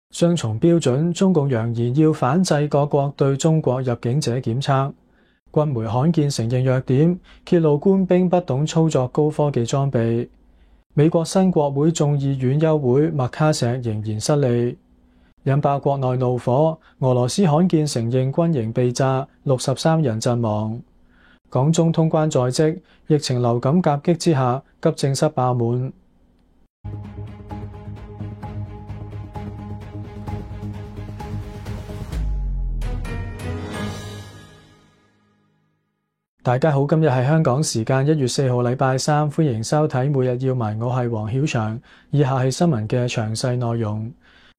雙重標準，中共揚言要反制各國對中國入境者檢測。軍媒罕見承認弱點，揭露官兵不懂操作高科技裝備。美國新國會眾議院休會，麥卡錫仍然失利，引爆國內怒火。俄羅斯罕見承認軍營被炸，63人陣亡。港中通關在即，疫情流感夾擊之下，急症室爆滿。大家好，今日係香港時間1月4號禮拜三，歡迎收睇每日要聞，我係黃曉翔。以下係新聞嘅詳細內容。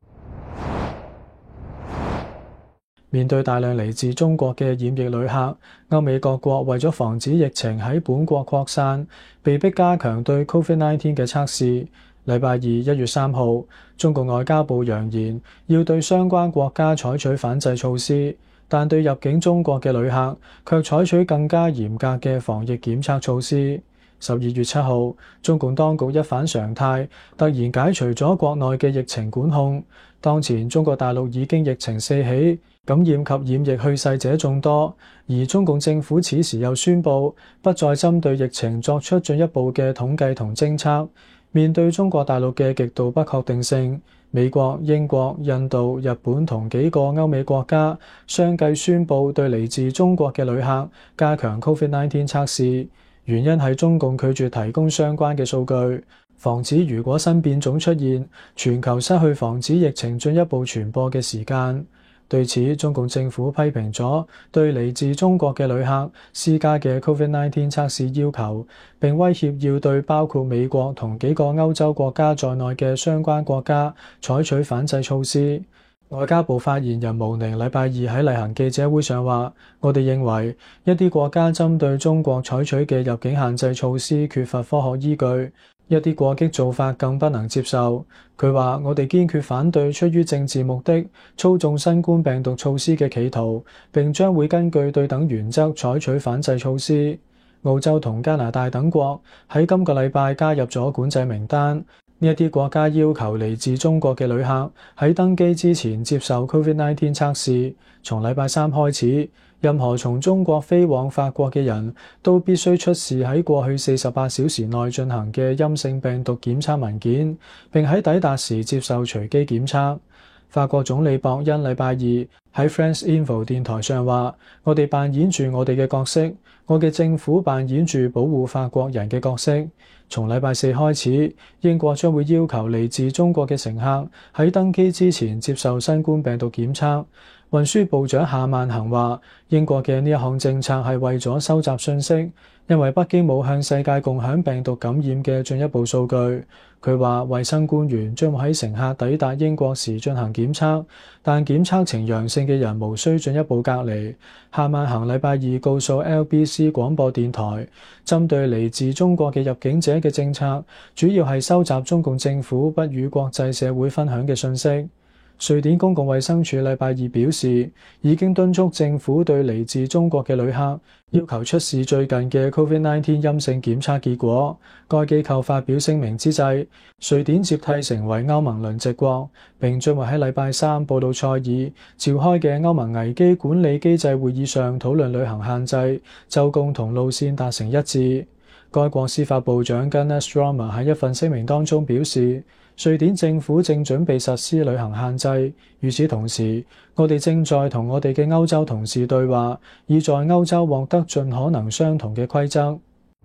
面對大量嚟自中國嘅染疫旅客，歐美各國為咗防止疫情喺本國擴散，被迫加強對 COVID-19 嘅測試。禮拜二1月3號，中國外交部揚言要對相關國家採取反制措施，但對入境中國嘅旅客卻採取更加嚴格嘅防疫檢測措施。12月7號，中共當局一反常態，突然解除咗國內嘅疫情管控。當前中國大陸已經疫情四起，感染及染疫去世者眾多，而中共政府此時又宣布不再針對疫情作出進一步嘅統計同偵測。面對中國大陸嘅極度不確定性，美國、英國、印度、日本同幾個歐美國家相繼宣布對嚟自中國嘅旅客加強 COVID-19 測試，原因係中共拒絕提供相關嘅數據，防止如果新變種出現，全球失去防止疫情進一步傳播嘅時間。對此，中共政府批評咗對嚟自中國嘅旅客施加嘅 COVID-19 測試要求，並威脅要對包括美國同幾個歐洲國家在內嘅相關國家採取反制措施。外交部發言人毛寧禮拜二喺例行記者會上話：我哋認為一啲國家針對中國採取嘅入境限制措施缺乏科學依據，一啲過激做法更不能接受。佢話：我哋堅決反對出於政治目的操縱新冠病毒措施嘅企圖，並將會根據對等原則採取反制措施。澳洲同加拿大等國喺今個禮拜加入咗管制名單。呢一啲國家要求嚟自中國嘅旅客喺登機之前接受 COVID-19 測試。從禮拜三開始，任何從中國飛往法國嘅人都必須出示喺過去48小時內進行嘅陰性病毒檢測文件，並喺抵達時接受隨機檢測。法國總理博恩禮拜二喺 France Info 電台上話：我哋扮演住我哋嘅角色，我嘅政府扮演住保護法國人嘅角色。從禮拜四開始，英國將會要求嚟自中國嘅乘客喺登機之前接受新冠病毒檢測。運輸部長夏曼衡話：英國嘅呢一項政策係為咗收集信息，因為北京冇向世界共享病毒感染嘅進一步數據。佢話衛生官員將會喺乘客抵達英國時進行檢測，但檢測呈陽性嘅人無需進一步隔離。夏曼衡禮拜二告訴 LBC 廣播電台，針對嚟自中國嘅入境者嘅政策，主要係收集中共政府不與國際社會分享嘅信息。瑞典公共衛生署禮拜二表示，已經敦促政府對嚟自中國嘅旅客要求出示最近嘅 COVID-19 陰性檢測結果。該機構發表聲明之際，瑞典接替成為歐盟輪值國，並將會喺禮拜三布魯塞爾召開嘅歐盟危機管理機制會議上討論旅行限制，就共同路線達成一致。該國司法部長 Gunnar Strömmer 喺一份聲明當中表示，瑞典政府正準備實施旅行限制。與此同時，我哋正在同我哋嘅歐洲同事對話，以在歐洲獲得盡可能相同嘅規則。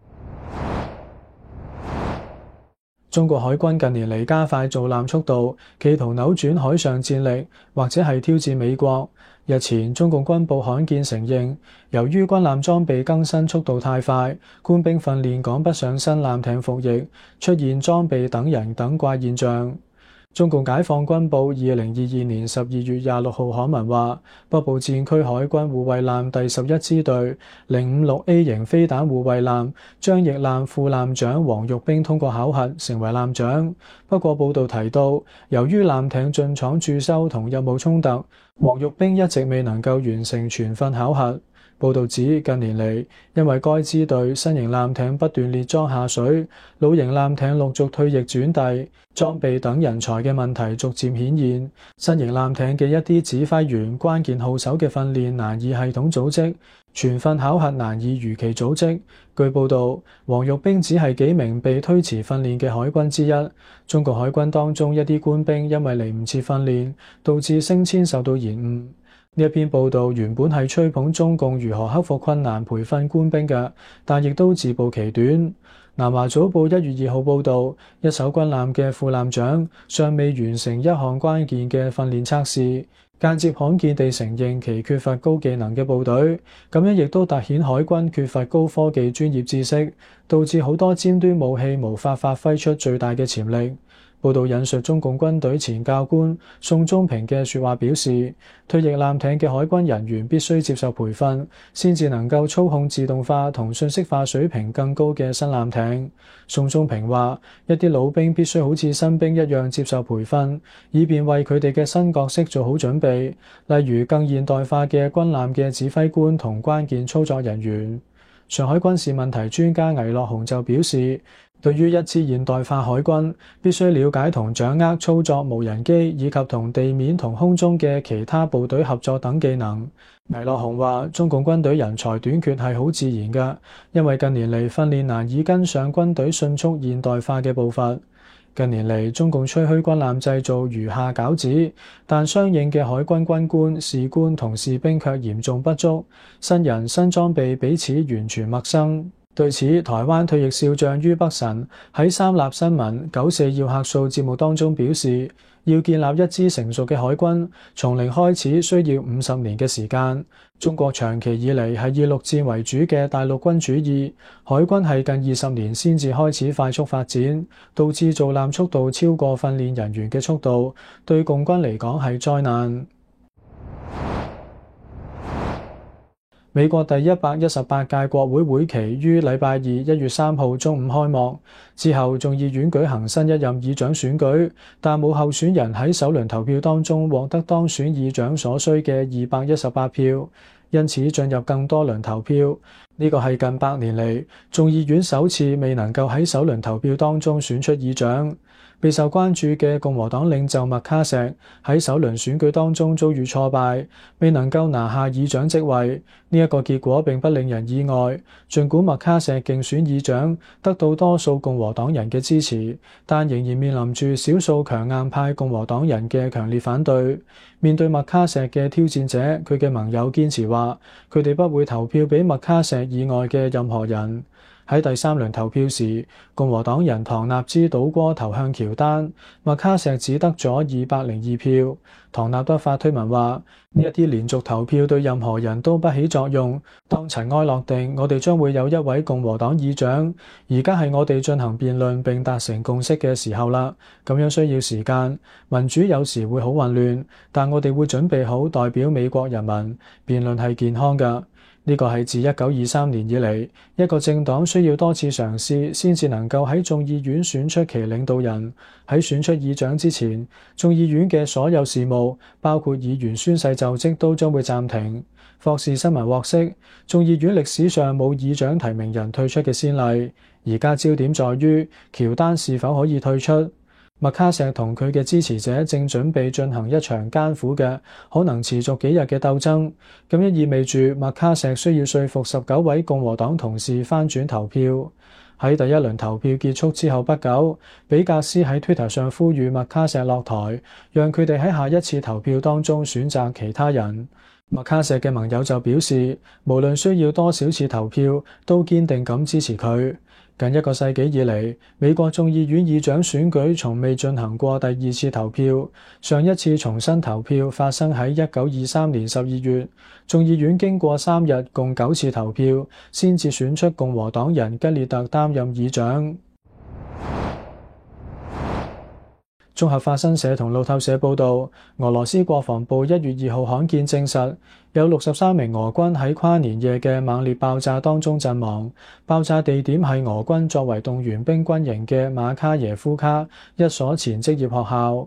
中國海軍近年嚟加快造艦速度，企圖扭轉海上戰力，或者係挑戰美國。日前，中共軍部罕見承認，由於軍艦裝備更新速度太快，官兵訓練趕不上新艦艇服役，出現裝備等人等怪現象。中共解放軍報2022年12月26號刊文話，北部戰區海軍護衛艦第11支隊 056A 型飛彈護衛艦張翼艦副艦長黃玉冰通過考核成為艦長。不過報道提到，由於艦艇進廠駐修同任務衝突，黃玉冰一直未能夠完成全訓考核。 報道指，近年嚟因為該支隊新型艦艇不斷列裝下水，老型艦艇陸續退役轉遞，裝備等人才嘅問題逐漸顯現。新型艦艇嘅一啲指揮員、關鍵號手嘅訓練難以系統組織，全訓考核難以如期組織。據報導，黃玉冰只係幾名被推遲訓練嘅海軍之一。中國海軍當中一啲官兵因為嚟唔切訓練，導致升遷受到延誤。呢一篇報導原本係吹捧中共如何克服困難培訓官兵嘅，但亦都自暴其短。南華早報1月2號報導，一艘軍艦嘅副艦長尚未完成一項關鍵嘅訓練測試，間接罕見地承認其缺乏高技能嘅部隊，咁樣亦都凸顯海軍缺乏高科技專業知識，導致好多尖端武器無法發揮出最大嘅潛力。報導引述中共軍隊前教官宋忠平嘅説話表示，退役艦艇嘅海軍人員必須接受培訓，先至能夠操控自動化同信息化水平更高嘅新艦艇。宋忠平話，一啲老兵必須好似新兵一樣接受培訓，以便為佢哋嘅新角色做好準備，例如更現代化嘅軍艦嘅指揮官同關鍵操作人員。上海軍事問題專家倪樂雄就表示，對於一支現代化海軍，必須了解同掌握操作無人機以及同地面同空中嘅其他部隊合作等技能。倪樂雄話，中共軍隊人才短缺係好自然㗎，因為近年嚟訓練難以跟上軍隊迅速現代化嘅步伐。近年嚟，中共吹噓軍艦製造如下餃子，但相應嘅海軍軍官、士官同士兵卻嚴重不足，新人新裝備彼此完全陌生。對此，台灣退役少將于北辰喺三立新聞94要客數節目當中表示，要建立一支成熟嘅海軍，從零開始需要50年嘅時間。中國長期以嚟係以陸戰為主嘅大陸軍主義，海軍係近20年先至開始快速發展，導致造艦速度超過訓練人員嘅速度，對共軍嚟講係災難。美國第118屆國會會期於禮拜二1月3號中午開幕，之後眾議院舉行新一任議長選舉，但冇候選人喺首輪投票當中獲得當選議長所需嘅218票，因此進入更多輪投票。呢個係近100年嚟眾議院首次未能夠喺首輪投票當中選出議長。備受關注嘅共和黨領袖麥卡錫喺首輪選舉當中遭遇挫敗，未能夠拿下議長職位。呢一個結果並不令人意外。儘管麥卡錫競選議長得到多數共和黨人嘅支持，但仍然面臨住少數強硬派共和黨人嘅強烈反對。面對麥卡錫嘅挑戰者，佢嘅盟友堅持話，佢哋不會投票俾麥卡錫以外嘅任何人。喺第3輪投票時，共和黨人唐納茲倒戈投向喬丹，麥卡錫只得咗202票。唐納德發推文話：呢一啲連續投票對任何人都不起作用。當塵埃落定，我哋將會有一位共和黨議長。而家係我哋進行辯論並達成共識嘅時候啦。咁樣需要時間，民主有時會好混亂，但我哋會準備好代表美國人民。辯論係健康㗎。呢個係自1923年以嚟，一個政黨需要多次嘗試先至能夠喺眾議院選出其領導人。喺選出議長之前，眾議院嘅所有事務，包括議員宣誓就職，都將會暫停。霍士新聞獲悉，眾議院歷史上冇議長提名人退出嘅先例。而家焦點在於喬丹是否可以退出。麥卡錫同佢嘅支持者正準備進行一場艱苦嘅、可能持續幾日嘅鬥爭，咁樣意味住麥卡錫需要說服19位共和黨同事翻轉投票。喺第一輪投票結束之後不久，比格斯喺 Twitter 上呼籲麥卡錫落台，讓佢哋喺下一次投票當中選擇其他人。麥卡錫嘅盟友就表示，無論需要多少次投票，都堅定咁支持佢。近1個世紀以嚟，美國眾議院議長選舉從未進行過第2次投票。上一次重新投票發生喺1923年12月。眾議院經過3日共9次投票，先至選出共和黨人吉列特擔任議長。綜合法新社同路透社報導，俄羅斯國防部1月2號罕見證實，有63名俄軍喺跨年夜嘅猛烈爆炸當中陣亡。爆炸地點係俄軍作為動員兵軍營嘅馬卡耶夫卡一所前職業學校。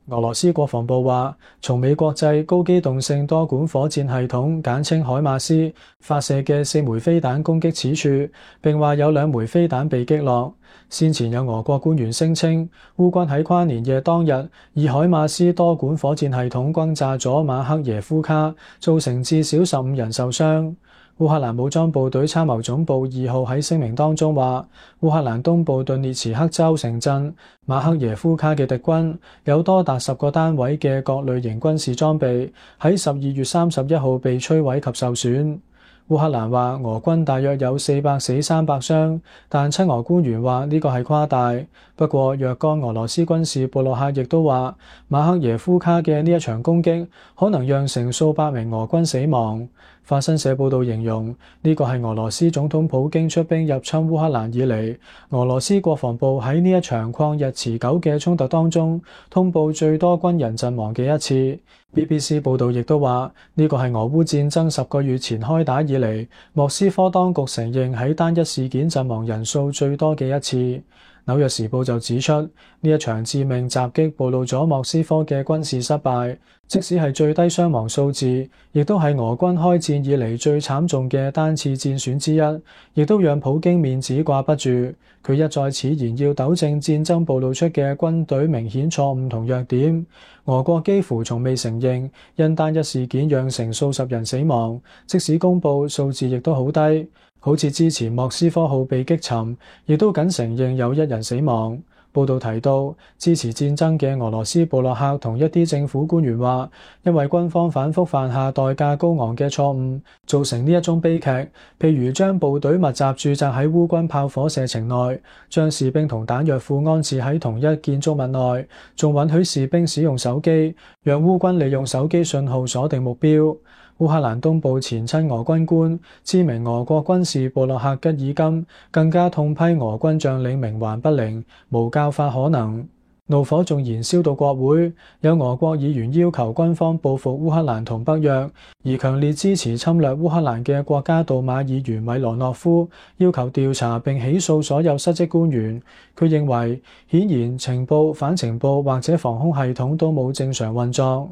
俄羅斯國防部話，從美國製高機動性多管火箭系統簡稱海馬斯發射嘅4枚飛彈攻擊此處，並話有2枚飛彈被擊落。先前有俄國官員聲稱，烏軍喺跨年夜當日以海馬斯多管火箭系統轟炸咗馬克耶夫卡，造成至少15人受傷。烏克蘭武裝部隊參謀總部2號喺聲明當中話，烏克蘭東部頓涅茨克州城鎮馬克耶夫卡嘅敵軍有多達10個單位嘅各類型軍事裝備喺12月31號被摧毀及受損。烏克蘭話俄軍大約有400死300傷，但親俄官員話呢個係誇大。不過若干俄羅斯軍事部落客亦都話，馬克耶夫卡嘅呢一場攻擊可能釀成數百名俄軍死亡。法新社報道形容呢個係俄羅斯總統普京出兵入侵烏克蘭以嚟，俄羅斯國防部喺呢一場曠日持久嘅衝突當中通報最多軍人陣亡嘅一次。BBC 報道亦都話呢個係俄烏戰爭10個月前開打以嚟，莫斯科當局承認喺單一事件陣亡人數最多嘅一次。紐約時報就指出，呢一場致命襲擊暴露咗莫斯科嘅軍事失敗，即使係最低傷亡數字，亦都係俄軍開戰以嚟最慘重嘅單次戰損之一，亦都讓普京面子掛不住。佢一再矢言要糾正戰爭暴露出嘅軍隊明顯錯誤同弱點。俄國幾乎從未承認因單一事件釀成數十人死亡，即使公佈數字亦都好低。好似之前莫斯科號被擊沉，亦都僅承認有1人死亡。報道提到，支持戰爭嘅俄羅斯部落客同一啲政府官員話，因為軍方反覆犯下代價高昂嘅錯誤，造成呢一宗悲劇。譬如將部隊密集駐紮喺烏軍炮火射程內，將士兵同彈藥庫安置喺同一建築物內，仲允許士兵使用手機，讓烏軍利用手機信號鎖定目標。烏克蘭東部前親俄軍官、知名俄國軍事部落客吉爾金更加痛批俄軍將領冥頑不靈，無教化可能。怒火仲燃燒到國會，有俄國議員要求軍方報復烏克蘭同北約，而強烈支持侵略烏克蘭嘅國家杜馬議員米羅諾夫要求調查並起訴所有失職官員。佢認為，顯然情報、反情報或者防空系統都冇正常運作。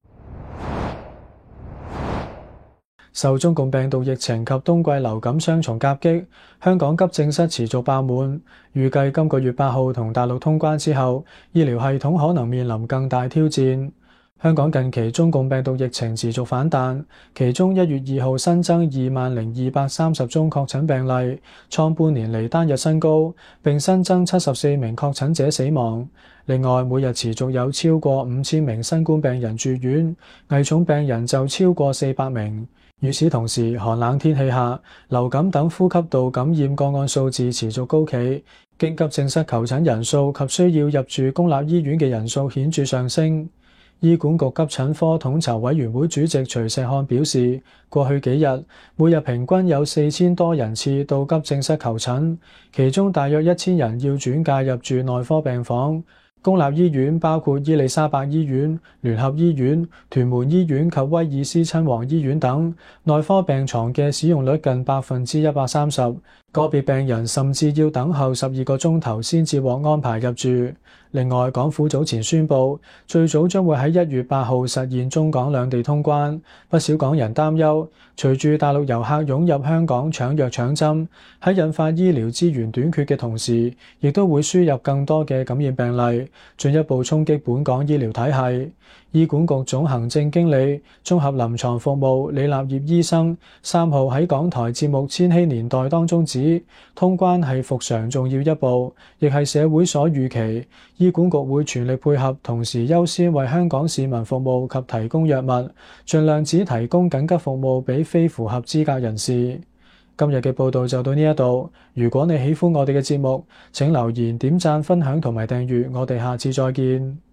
受中共病毒疫情及冬季流感雙重夾擊，香港急症室持續爆滿。預計今個月8號同大陸通關之後，醫療系統可能面臨更大挑戰。香港近期中共病毒疫情持續反彈，其中1月2號新增20,230宗確診病例，創半年嚟單日新高，並新增74名確診者死亡。另外，每日持續有超過5000名新冠病人住院，危重病人就超過400名。與此同時，寒冷天氣下，流感等呼吸道感染個案數字持續高企，經急症室求診人數及需要入住公立醫院嘅人數顯著上升。醫管局急診科統籌委員會主席徐錫漢表示，過去幾日，每日平均有4000多人次到急症室求診，其中大約1000人要轉介入住內科病房。公立醫院包括伊利沙伯醫院、聯合醫院、屯門醫院及威爾斯親王醫院等，內科病床嘅使用率近130%，個別病人甚至要等候12個鐘頭先至獲安排入住。另外，港府早前宣布，最早將會喺1月8號實現中港兩地通關。不少港人擔憂，隨住大陸遊客湧入香港搶藥搶針，喺引發醫療資源短缺嘅同時，亦都會輸入更多嘅感染病例，進一步衝擊本港醫療體系。醫管局總行政經理、綜合臨床服務李立業醫生3號喺港台節目《千禧年代》當中指，通關係復常重要一步，亦係社會所預期。醫管局會全力配合，同時優先為香港市民服務及提供藥物，盡量只提供緊急服務俾非符合資格人士。今日嘅報道就到呢一度。如果你喜歡我哋嘅節目，請留言、點讚、分享同埋訂閱。我哋下次再見。